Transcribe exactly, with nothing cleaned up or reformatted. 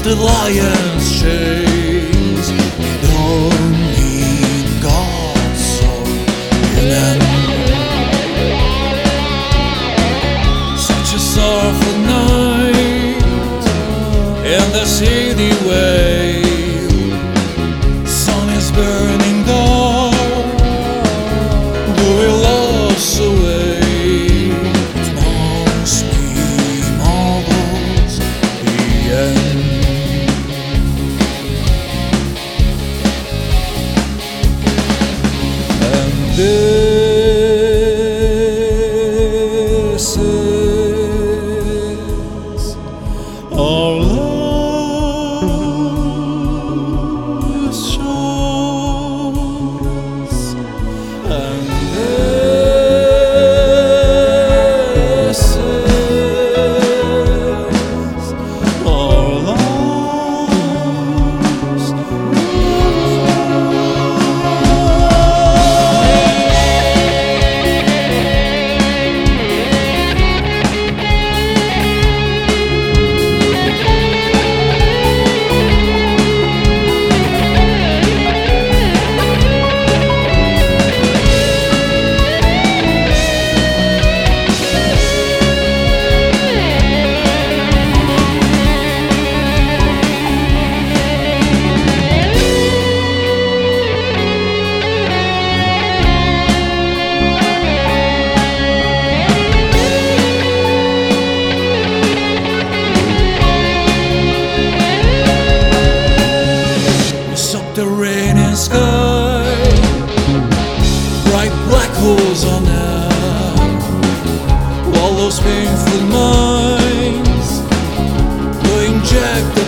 the lion's chains. We don't need God so human. Such a sorrowful night in the city way. Sun is burning dark, we lost away. It must be marvelous, the end. And this is our last chance, and this is our last the raining sky, bright black holes on earth, all those painful minds, going jacked